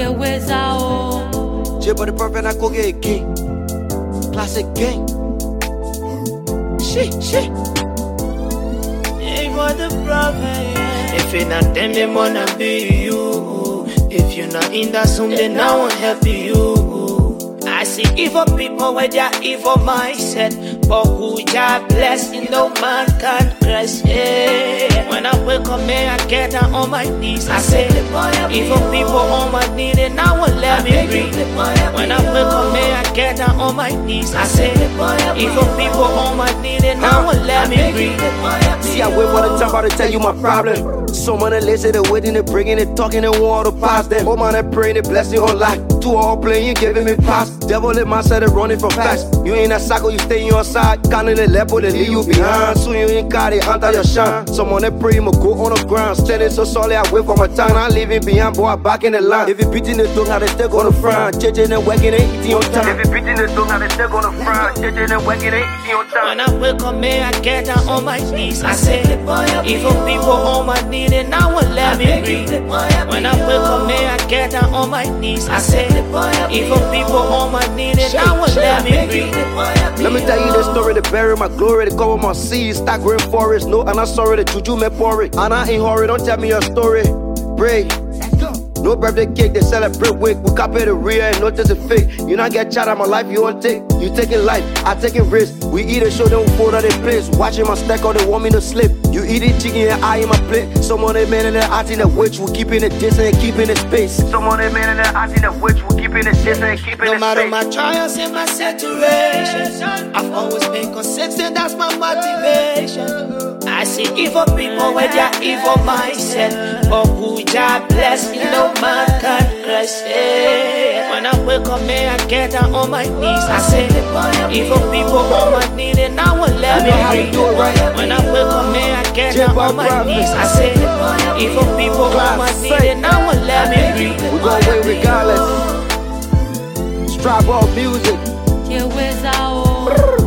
J but the perfect I go get a king. Classic gang. Shit. Ain't for the prophet, yeah. If you're not them, they wanna be you. If you're not in that soon, then I won't help you. I see evil people with their evil mindset, but who ya bless, you know man can't curse, yeah. When I wake up, man, I get down on my knees. I say, evil people on my knees, and I won't let me breathe. When I wake up, man, I get down on my knees. I say, evil people on my knees, and I won't let me breathe. See, I wait for the time about to tell you my problem. So many listen to waiting and bringing it, talking and want to pass them. Oh man, I praying the blessing on life. To all playing, giving me pass. Devil in my side, running from facts. You ain't a cycle, you stay in your side. Counting the level, they leave you behind. So you ain't got it under your shine. Someone that pray, I'ma go on the ground. Standing so solid, I wait for my time. I'm leaving behind, boy, I'm back in the line. If you beating the dog, how they still gonna frown. JJ and working, ain't eating on time. If you beating the dog, how they still gonna frown. JJ and working, ain't eating on time. When I wake up, man, I get down on my knees. I say, evil people on my knees, and I won't let me breathe. When I wake up, man, I get down on my knees. I say, evil people on my knees, and I won't let me breathe. Let me tell you the story, to bury my glory, to cover my seeds, stack green forest. No, and I'm sorry, the juju me pour it. And I ain't hurry, don't tell me your story. Pray. No birthday cake, they celebrate week. We copy the real and notice the fake. You not get shot at my life, you won't take. You taking life, I taking risk. We eat a show, then we fold out their place. Watching my stack, or they want me to slip. You eating chicken and I in my plate. Someone they man and they're acting the witch. We keeping it distance and keeping it space. Someone they man and they're acting the witch. We keeping it distance and keeping it space. No matter my trials and my situations, I've always been consistent, that's my motivation. I see evil people with their evil mindset, but who ya bless, you know man can't curse, yeah. When I wake up, man, I get down on my knees. I say, evil people on my knees, and I won't let me breathe. When I wake up, man, I get down on my knees. I say, evil people on my knees, and I won't let me breathe. We gon' win regardless. Strive all music. Que